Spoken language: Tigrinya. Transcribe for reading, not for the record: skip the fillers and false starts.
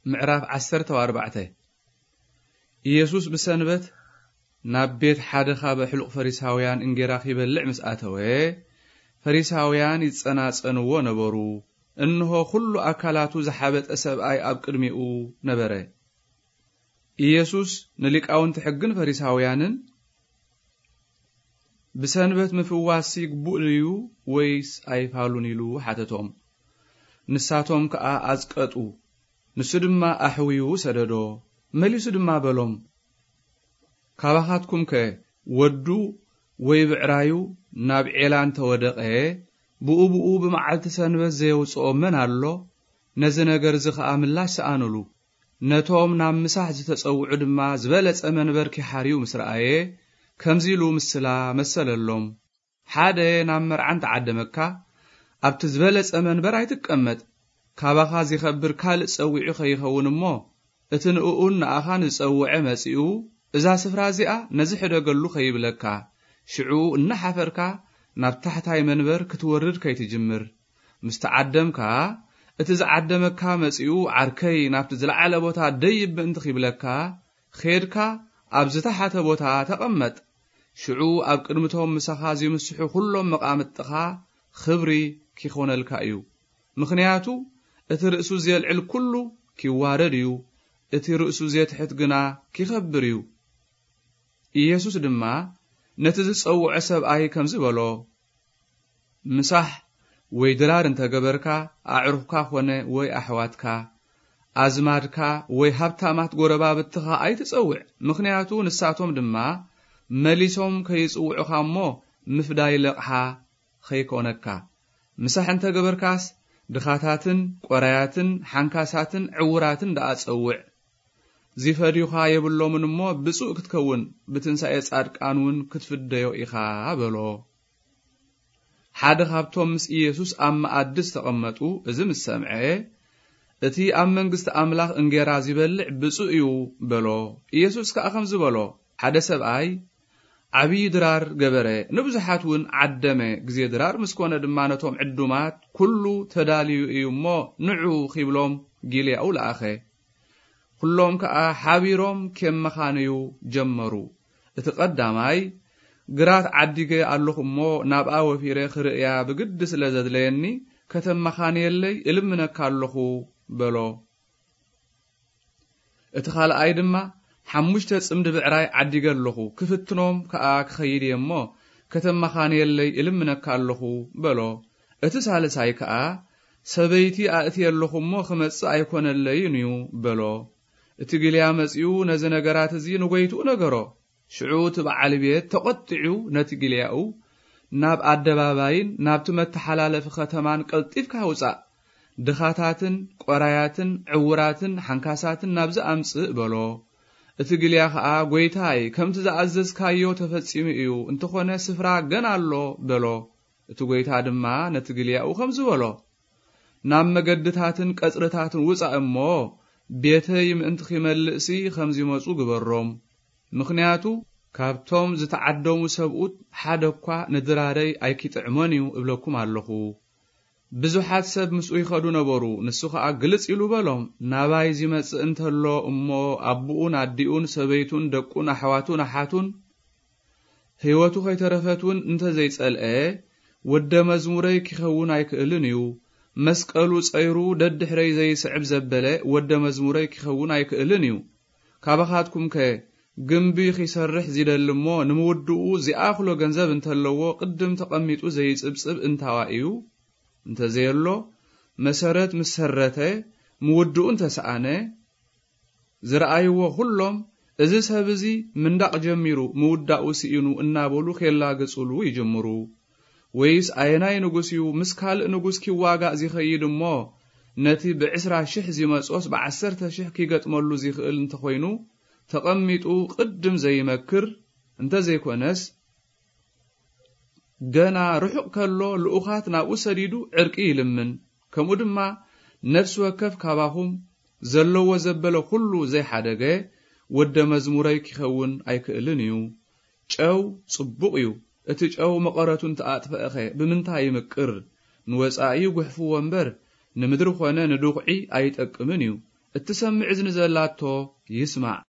معراف 14 ኢየሱስ بسنبت ናብ ቤት ሓደ ካብ ሕሉቕ ፈሪሳውያን እንጌራ ኺበልዕ ምስ ኣተወ ፈሪሳውያን ይጸናጸንዎ ነበሩ እንሆ ኩሉ አካላቱ ዝሓበጠ ሰብኣይ ኣብ ቅድሚኡ ነበረ ኢየሱስ ንሊቃውንቲ ሕግን ፈሪሳውያንን بسنبت ምፍዋስ ይግቡእ እዩ ወይስ ኣይፋሉን ኢሉ ሓተቶም ንሳቶም ከኣ ኣዝቀጡ ንሱ ድማ ኣሕዊዩ ሰደዶ መሊሱ ድማ በሎም ካባኻትኩም ወዱ ወይ ብዕራዩ ናብ ዒላን ተወደቀ ብኡብኡ ብመዓልቲ ሰንበት ዘየውፅኦ መን ኣሎ ነዚ ነገር ዝኸኣ ምላሽ ሰኣንሉ ነቶም ናብ ምሳሕ ዝተጸውዑ ድማ ዝበለጸ መንበር ኪሓርዩ ምስረአየ ከምዚሉ ምስላ መሰለሎም ሓደ ናብ መርዓን ተዓደመካ ኣብቲ ዝበለጸ መንበር ኣይትቀመጥ ካባኻ ዝኸብር ካልእ ጸዊዑ ኸይኸውን እሞ እቲ ንኡኡን ንኣኻን ዝጸውዐ መጺኡ እዛ ስፍራ እዚኣ ነዚ ሕደገሉ ኸይብለካ ሽዑ እናሓፈርካ ናብ ታሕታይ መንበር ክትወርድ ከይትጅምር ምስተዓደምካ እቲ ዝዓደመካ መጺኡ ዓርከይ ናብቲ ዝለዓለ ቦታ ደይብ ምእንቲ ኺብለካ ኼድካ ኣብ ዝተሓተ ቦታ ተቐመጥ ሽዑ ኣብ ቅድምቶም ምሳኻ ዝምስሑ ኩሎም መቃምጥኻ ኽብሪ ኪኾነልካ እዩ ምኽንያቱ እቲ ርእሱ ዘልዕል ኩሉ ኪዋረድ እዩ እቲ ርእሱ ዘትሕት ግና ኪኸብር እዩ ኢየሱስ ድማ ነቲ ዝጸውዖ ሰብኣይ ከም ዝበሎ ምሳሕ ወይ ድራር እንተገበርካ ኣዕሩኽካ ኾነ ወይ ኣሕዋትካ ኣዝማድካ ወይ ሃብታማት ጎረባብትኻ ኣይትጸውዕ ምኽንያቱ ንሳቶም ድማ መሊሶም ከይጽውዑኻ እሞ ምፍዳይ ለቕሓ ኸይኮነካ ምሳሕ እንተገበርካስ ድኻታትን ቆራያትን ሓንካሳትን ዕውራትን ዳኣጸውዕ ዚፈዲኻ የብሎምን እሞ ብፁእ ክትከውን ብትንሳኤ ጻድቃንውን ክትፍደዮ ኢኻ በሎ ሓደ ካብቶም ምስ ኢየሱስ ኣብ መኣድስ ተቐመጡ እዚ ምስ ሰምዐ እቲ ኣብ መንግስቲ ኣምላኽ እንጌራ ዝበልዕ ብፁእ እዩ በሎ ኢየሱስ ከዓ ከም ዝበሎ ሓደ ሰብኣይ ዓብይ ድራር ገበረ ንብዙሓትውን ዓደመ ግዜ ድራር ምስኮነ ድማ ነቶም ዕዱማት ኩሉ ተዳልዩ እዩ እሞ ንዑ ኺብሎም ጊልያኡ ለኣኸ ኩሎም ከዓ ሓቢሮም kem መኻንዩ ጀመሩ እቲ ቀዳማይ ግራት ዓዲገ ኣለኹ እሞ ናብኣ ወፊረ ክርእያ ብግድ ስለ ዘድለየኒ ከተም መኻንየለይ እልምነካ ኣለኹ በሎ እቲ ካልኣይ ድማ ሓሙሽተ ጽምዲ ብዕራይ ዓዲገ ኣለኹ ክፍትኖም ከዓ ክኸይድ እሞ ከተም መኻንየለይ እልምነካ ኣለኹ በሎ እቲ ሳልሳይ ከዓ ሰበይቲ ኣእቲ ኣለኹ እሞ ክመጽእ ኣይኮነለይን እዩ በሎ እቲ ግልያ መጺኡ ነዚ ነገራት እዚ ንጎይቱ ነገሮ ሽዑ ትበዓል ቤት ተቆጥዑ ነቲ ግልያኡ ናብ ኣደባባይን ናብቲ መተሓላለፊ ከተማን ቀልጢፍካ ውጻእ ድኻታትን ቆራያትን ዕውራትን ሓንካሳትን ናብዚ ኣምጽእ በሎ እቲ ግልያ ከዓ ጎይታይ ከምቲ ዝኣዘዝካዮ ተፈጺሙ እዩ እንተኾነ ስፍራ ገና ኣሎ በሎ እቲ ጎይታ ድማ ነቲ ግልያኡ ከም ዝበሎ ናብ መገድታትን ቀጽርታትን ውጻእ እሞ ቤተይ ምእንቲ ኺመልእሲ ከም ዝመጹ ግበሮም ምኽንያቱ ካብቶም ዝተዓደሙ ሰብኡት ሓደ እኳ ንድራረይ ኣይኪጥዕሞን እዩ እብለኩም ኣለኹ ብዙሓት ሰብ ምስኡ ይኸዱ ነበሩ ንሱ ከዓ ግልጽ ኢሉ በሎም ናባይ ዝመጽእ እንተሎ እሞ ኣቡኡን ኣዲኡን ሰበይቱን ደቁን ኣሕዋቱን ኣሓቱን ሕይወቱ ኸይተረፈቱን እንተዘይጸልአ ወደ መዝሙረይ ኪኸውን ኣይክእልን እዩ መስቀሉ ጸይሩ ደድሕረይ ዘይስዕብ ዘበለ ወደ መዝሙረይ ኪኸውን ኣይክእልን እዩ ካባኻትኩም ግንቢ ኺሰርሕ ዝደሊ እሞ ንምውድኡ ዝኣኽሎ ገንዘብ እንተለዎ ቅድም ተቐሚጡ ዘይጽብጽብ እንታዋ እዩ እንተዘየሎ መሰረት መሰረተ ምውድኡ እንተሰኣነ ዝረአይዎ ሁሎም እዚ ሰብ እዚ ምንዳቕ ጀሚሩ ምውዳኡ ሲኢኑ እናበሉ ኬላገጹሉ ይጅምሩ ወይስ ኣየናይ ንጉስ እዩ ምስ ካልእ ንጉስ ኪዋጋእ ዝኸይድ እሞ ነቲ ብ20,000 ዝመጾስ ብ10,000 ኪገጥመሉ ዝኽእል እንተኾይኑ ተቐሚጡ ቅድም ዘይመክር እንተዘይኮነስ ገና ርሑቕ ከሎ ልኡኻት ናብኡ ሰዲዱ ዕርቂ ይልምን ከምኡ ድማ ነፍሲ ወከፍ ካባኹም ዘለዎ ዘበለ ሁሉ ዘይሓደገ ወደ መዝሙረይ ኪኸውን ኣይክእልን እዩ ጨው ጽቡቕ እዩ እቲ ጨው መቐረቱን ተኣጥፈኸ ብምንታይ ይምቅር ንወጻኢ ጉሕፉ ወንበር ንምድሪ ኾነ ንድቑዒ ኣይጠቅምን እዩ እትሰምዕ እዝኒ ዘላቶ ይስማዕ።